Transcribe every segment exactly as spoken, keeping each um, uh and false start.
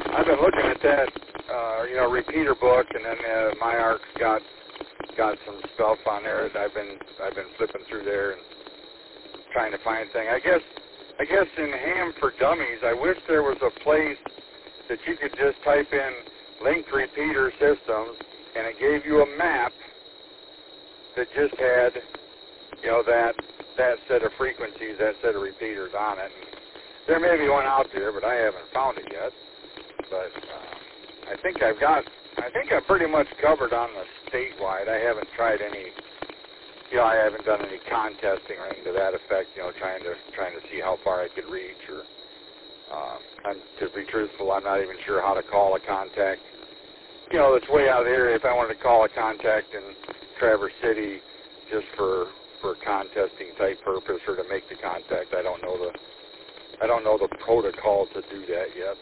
I've been looking at that, uh, you know, repeater book, and then uh, MyArc's got got some stuff on there that I've been I've been flipping through there and trying to find things. I guess I guess in Ham for Dummies, I wish there was a place that you could just type in linked repeater systems, and it gave you a map that just had, you know, that that set of frequencies, that set of repeaters on it. And there may be one out there, but I haven't found it yet. But uh, I think I've got, I think I've pretty much covered on the statewide. I haven't tried any, you know, I haven't done any contesting or anything to that effect, you know, trying to trying to see how far I could reach. Or, uh, I'm, to be truthful, I'm not even sure how to call a contact. You know, it's way out of the area. If I wanted to call a contact in Traverse City just for for contesting type purpose or to make the contact, I don't know the I don't know the protocol to do that yet.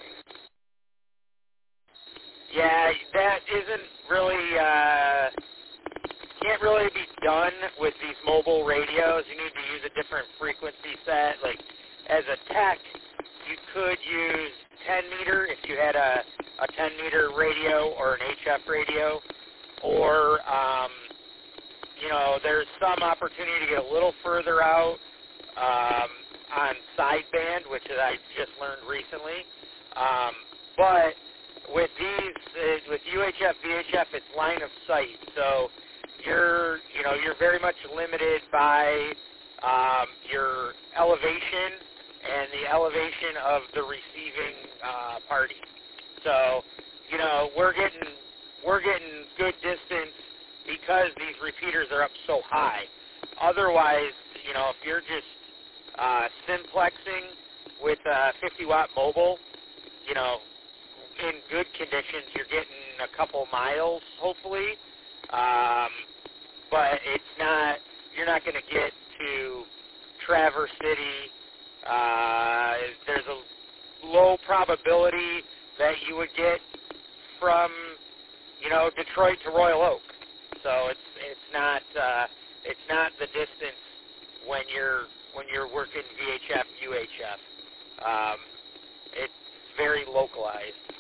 Yeah, that isn't really, uh, can't really be done with these mobile radios. You need to use a different frequency set. Like, as a tech, you could use ten meter if you had a, a ten meter radio or an H F radio. Or, um, you know, there's some opportunity to get a little further out um, on sideband, which I just learned recently. Um, but with these, uh, with U H F, V H F, it's line of sight. So you're, you know, you're very much limited by um, your elevation and the elevation of the receiving uh, party. So, you know, we're getting, we're getting good distance because these repeaters are up so high. Otherwise, you know, if you're just uh, simplexing with a fifty watt mobile, you know, in good conditions, you're getting a couple miles, hopefully. Um, but it's not, you're not going to get to Traverse City. Uh, there's a low probability that you would get from, you know, Detroit to Royal Oak. So it's it's not uh, it's not the distance when you're when you're working V H F, U H F. Um, it's very localized.